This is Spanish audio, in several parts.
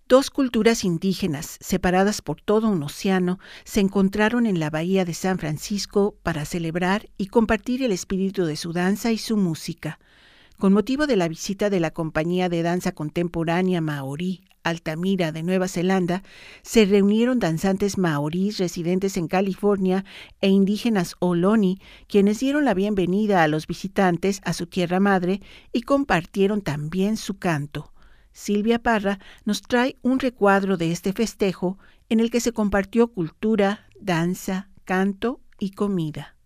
Dos culturas indígenas, separadas por todo un océano, se encontraron en la bahía de San Francisco para celebrar y compartir el espíritu de su danza y su música. Con motivo de la visita de la compañía de danza contemporánea maorí Altamira de Nueva Zelanda, se reunieron danzantes maorís residentes en California e indígenas Ohlone, quienes dieron la bienvenida a los visitantes a su tierra madre y compartieron también su canto. Silvia Parra nos trae un recuadro de este festejo en el que se compartió cultura, danza, canto y comida.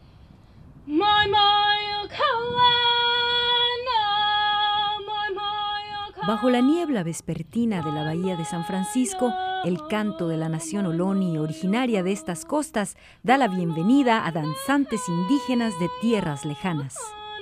Bajo la niebla vespertina de la bahía de San Francisco, el canto de la nación Ohlone, originaria de estas costas, da la bienvenida a danzantes indígenas de tierras lejanas.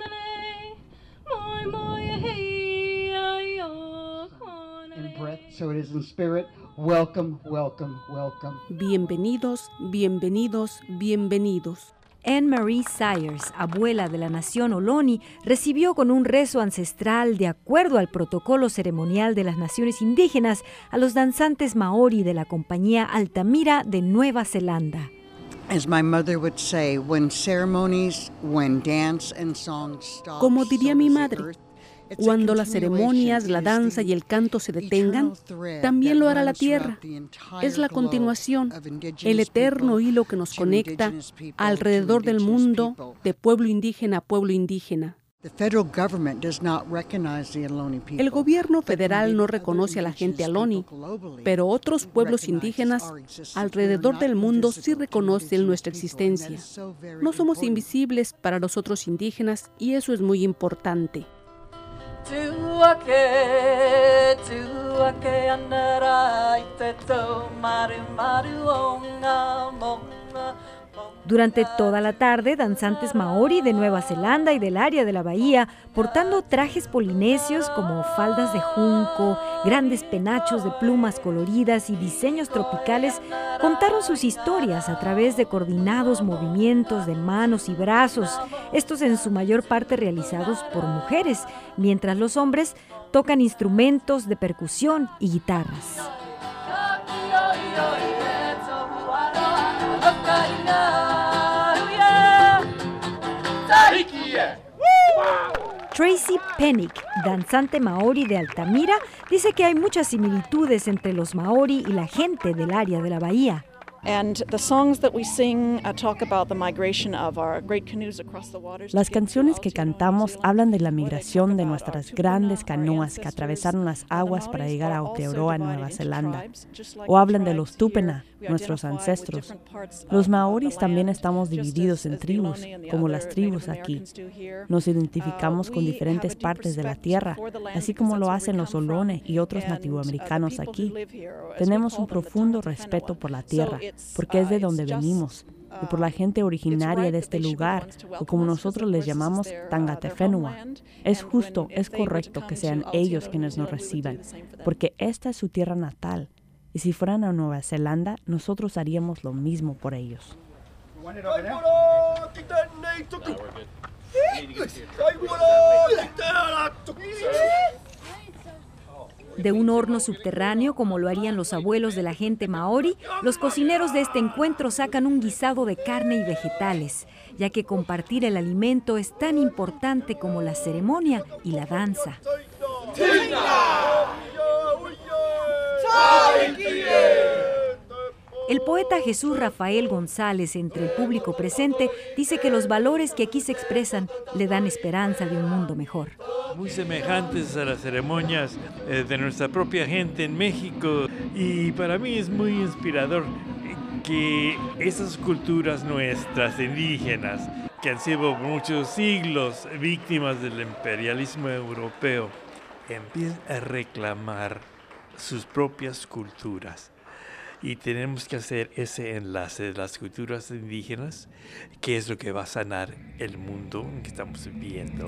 So it is in spirit. Welcome, welcome, welcome. Bienvenidos, bienvenidos, bienvenidos. Anne-Marie Sayers, abuela de la nación Ohlone, recibió con un rezo ancestral, de acuerdo al protocolo ceremonial de las naciones indígenas, a los danzantes maorí de la compañía Altamira de Nueva Zelanda. As my mother would say, when ceremonies, when dance and songs stop, como diría mi madre, cuando las ceremonias, la danza y el canto se detengan, también lo hará la tierra. Es la continuación, el eterno hilo que nos conecta alrededor del mundo, de pueblo indígena a pueblo indígena. El gobierno federal no reconoce a la gente Ohlone, pero otros pueblos indígenas alrededor del mundo sí reconocen nuestra existencia. No somos invisibles para los otros indígenas y eso es muy importante. Durante toda la tarde, danzantes maorí de Nueva Zelanda y del área de la bahía, portando trajes polinesios como faldas de junco, grandes penachos de plumas coloridas y diseños tropicales, contaron sus historias a través de coordinados movimientos de manos y brazos, estos en su mayor parte realizados por mujeres, mientras los hombres tocan instrumentos de percusión y guitarras. Tracy Pennick, danzante maorí de Altamira, dice que hay muchas similitudes entre los maorí y la gente del área de la bahía. Las canciones que cantamos hablan de la migración de nuestras grandes canoas que atravesaron las aguas para llegar a Aotearoa, Nueva Zelanda. O hablan de los Tupena, nuestros ancestros. Los maoris también estamos divididos en tribus, como las tribus aquí. Nos identificamos con diferentes partes de la tierra, así como lo hacen los Ohlone y otros nativoamericanos aquí. Tenemos un profundo respeto por la tierra, porque es de donde venimos, y por la gente originaria de este lugar, o como nosotros les llamamos, Tangatefenua. Es justo, es correcto que sean ellos quienes nos reciban, porque esta es su tierra natal, y si fueran a Nueva Zelanda, nosotros haríamos lo mismo por ellos. De un horno subterráneo, como lo harían los abuelos de la gente maorí, los cocineros de este encuentro sacan un guisado de carne y vegetales, ya que compartir el alimento es tan importante como la ceremonia y la danza. El poeta Jesús Rafael González, entre el público presente, dice que los valores que aquí se expresan le dan esperanza de un mundo mejor. Muy semejantes a las ceremonias de nuestra propia gente en México, y para mí es muy inspirador que esas culturas nuestras indígenas, que han sido por muchos siglos víctimas del imperialismo europeo, empiecen a reclamar sus propias culturas. Y tenemos que hacer ese enlace de las culturas indígenas, que es lo que va a sanar el mundo en que estamos viviendo,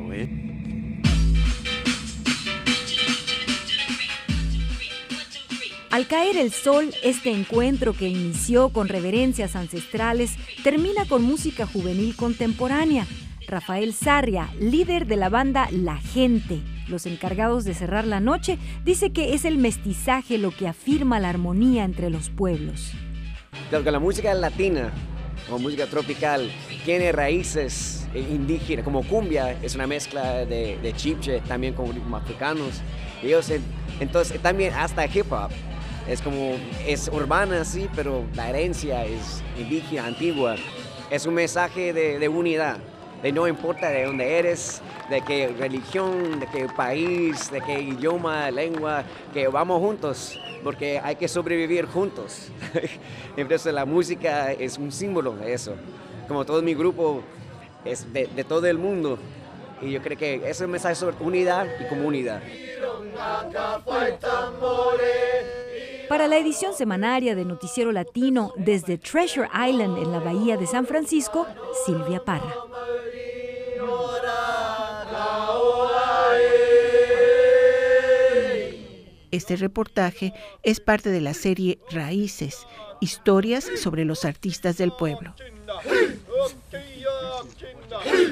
Al caer el sol, este encuentro que inició con reverencias ancestrales termina con música juvenil contemporánea. Rafael Sarria, líder de la banda La Gente, los encargados de cerrar la noche, dice que es el mestizaje lo que afirma la armonía entre los pueblos. La música latina o música tropical tiene raíces indígenas, como cumbia, es una mezcla de chipche, también con ritmos africanos. Entonces también hasta hip hop. Es urbana, sí, pero la herencia es indígena, antigua. Es un mensaje de unidad, de no importa de dónde eres, de qué religión, de qué país, de qué idioma, lengua, que vamos juntos, porque hay que sobrevivir juntos. Entonces la música es un símbolo de eso. Como todo mi grupo es de todo el mundo, y yo creo que ese es un mensaje sobre unidad y comunidad. Para la edición semanaria de Noticiero Latino, desde Treasure Island en la bahía de San Francisco, Silvia Parra. Este reportaje es parte de la serie Raíces, historias sobre los artistas del pueblo.